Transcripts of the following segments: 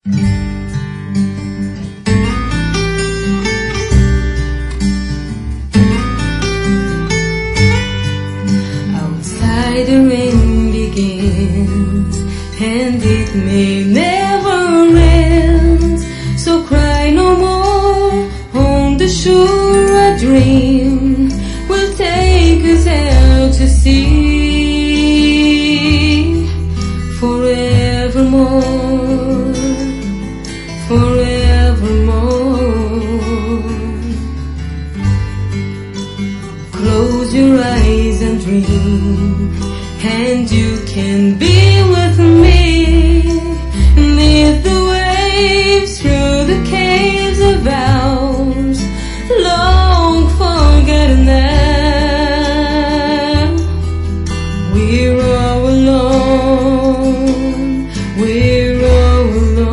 Outside the rain begins, and it may never end. So cry no more. On the shore a dream will take us out to sea. Forevermore, forevermore. Close your eyes and dream, and you can be with me. Lead the waves through the caves of ours, long forgotten now. We're all alone, we're all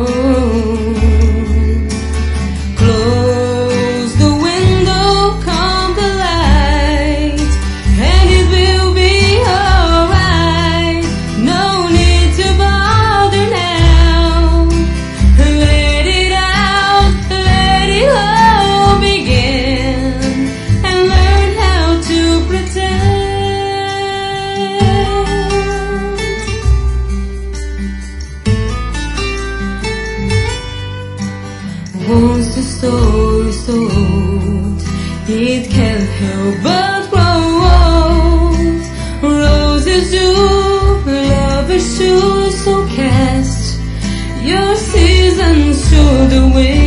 alone. Close the window, calm the light, and it will be alright. No need to bother now. Let it out, let it all begin, and learn how to pretend. Once the story is told, it can't help but grow old. Roses do, lovers too, so cast your seasons to the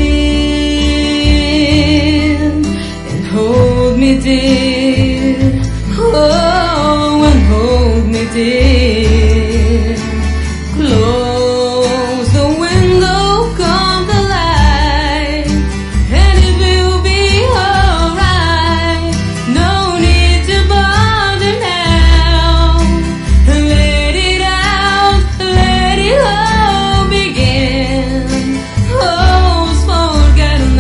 wind, and hold me dear, oh, and hold me dear. Close the window, calm the light, and it will be alright. No need to bother now. Let it out, let it all begin. All's forgotten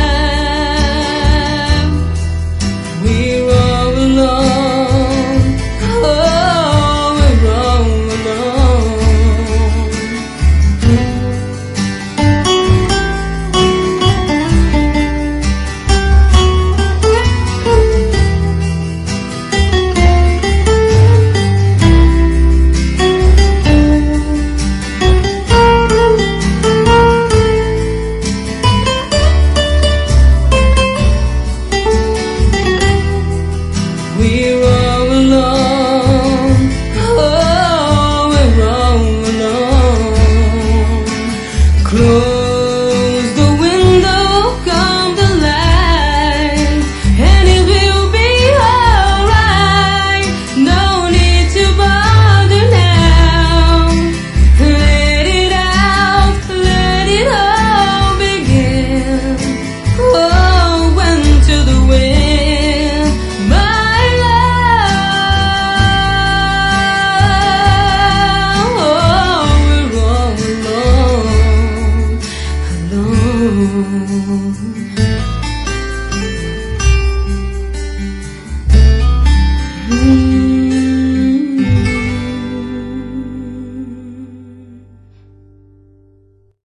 now. We're all alone, oh, we're all alone. We're all alone, oh, we're all alone. Close